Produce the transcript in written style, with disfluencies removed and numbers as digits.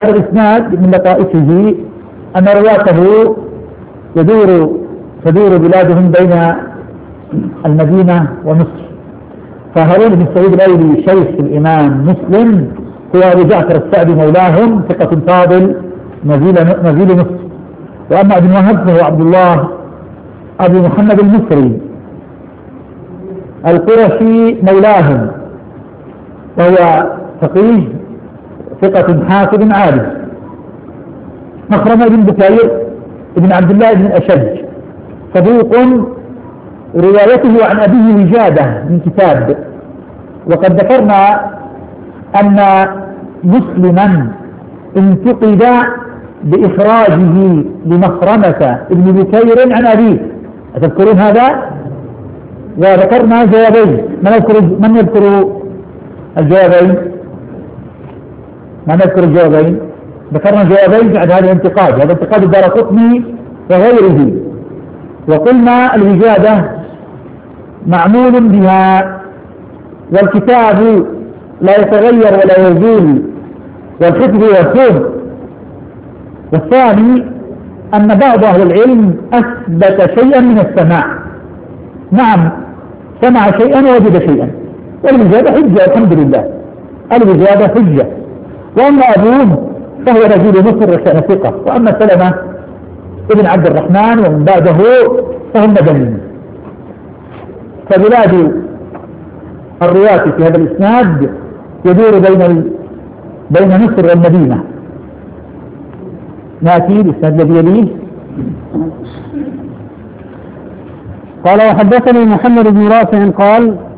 الإسناد من لطائفه أن رواته تدور بلادهم بين المدينة ومصر. فهارون بن سعيد الأيلي شيخ الإمام مسلم، هو أبو جعفر السعدي مولاهم، ثقة فاضل نزيل مصر. وأما ابن وهب فهو عبد الله أبو محمد المصري القرشي مولاهم، وهو فقيه ثقة حافظ عابد. مخرمة بن بكير ابن عبد الله بن الأشج صدوق، روايته عن أبيه وجادة من كتاب. وقد ذكرنا أن مسلما انتقد بإخراجه لمخرمة ابن بكير عن أبيه، أتذكرون هذا؟ وذكرنا جوابين. من يذكر الجوابين؟ ذكرنا جوابين بعد هذا الانتقاد. هذا انتقاد الدارقطني وغيره. وقلنا الوجادة معمول بها، والكتاب لا يتغير ولا يزول، والحفظ يكون. والثاني أن بعض أهل العلم أثبت شيئا من السماع. نعم، سمع شيئا ووجد شيئا، والوجادة حجة الحمد لله، الوجادة حجة. وأما أبوه فهو رجل مصر وكان ثقة. وأما سلمة ابن عبد الرحمن ومن بعده فهم مدنيين. فبلاد الرواة في هذا الإسناد يدور بين مصر والمدينة. نأتي الإسناد الذي يليه. قال: وحدثني محمد بن رافع قال: